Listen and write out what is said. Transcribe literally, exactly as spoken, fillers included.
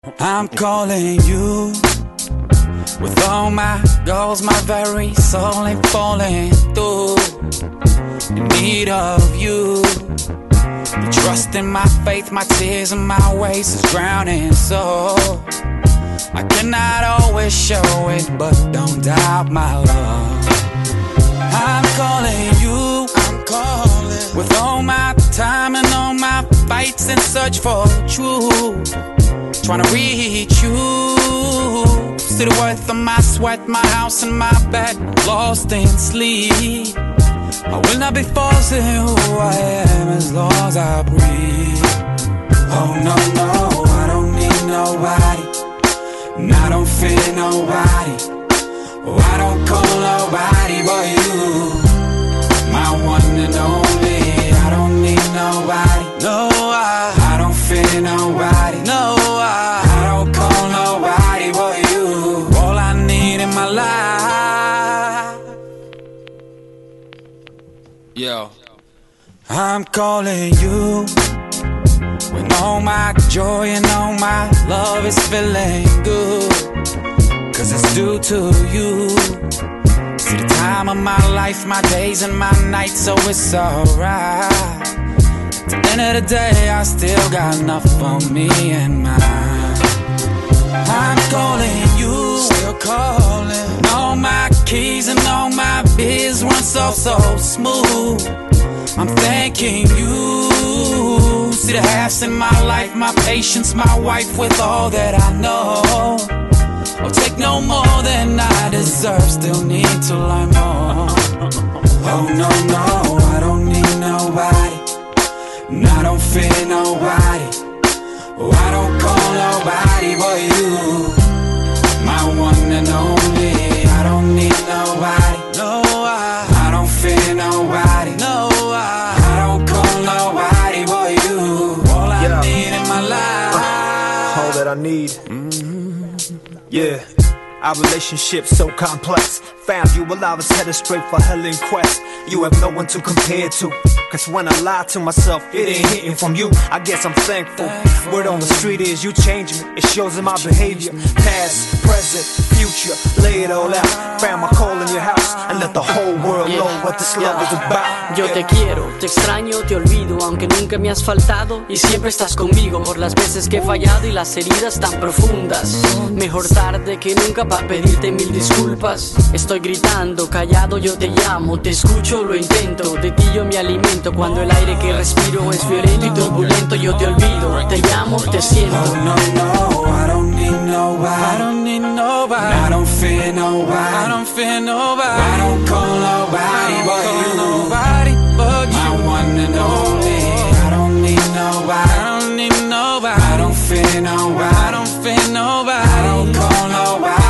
I'm calling you with all my goals, my very soul ain't falling through. In need of you, you trust in my faith, my tears and my ways is drowning. So I cannot always show it, but don't doubt my love. I'm calling you, I'm calling with all my time and all my fights in search for truth. Trying to reach you, see the worth of my sweat, my house and my bed, lost in sleep. I will not be forcing who I am as long as I breathe. Oh no, no, I don't need nobody, and I don't fear nobody. Oh, I don't call nobody but you, my one and only. I don't need nobody, no, I, I don't fear nobody, no, I, I don't call nobody but you. All I need in my life. Yo, I'm calling you when all my joy and all my love is feeling good, cause it's due to you. See the time of my life, my days and my nights, so it's alright. At the end of the day, I still got enough for me and mine. I'm calling you, still calling. All my keys and all my biz run so, so smooth. I'm thanking you. See the halves in my life, my patience, my wife with all that I know. I'll take no more than I deserve, still need to learn more. Oh no, no, I don't need nobody, and I don't fear nobody. Oh, I don't call nobody but you, my one and only. I don't need nobody, no, I, I don't fear nobody, no, I, I don't call nobody but you. All I yeah. need in my life, uh, all that I need. Mm-hmm. Yeah, our relationship so complex. Found you while I was headed straight for hell in quest. You have no one to compare to, cause when I lie to myself, it ain't hitting from you. I guess I'm thankful. Word on the street is you changing me. It shows in my behavior. Past, present, future, lay it all out. Found my call in your house and let the whole world know what this love is about. Yo te quiero, te extraño, te olvido, aunque nunca me has faltado y siempre estás conmigo. Por las veces que he fallado y las heridas tan profundas. Mejor tarde que nunca para pedirte mil disculpas. Estoy gritando, callado, yo te llamo, te escucho, lo intento. De ti yo me alimento cuando el aire que respiro es violento y turbulento. Yo te olvido, te llamo, te siento. Oh no, no, I don't need nobody, I don't need nobody, I don't fear nobody, I don't fear nobody, I don't call nobody but you, nobody but you, my one and only. I don't need nobody, I don't need nobody, I don't fear nobody, I don't fear nobody, I don't call nobody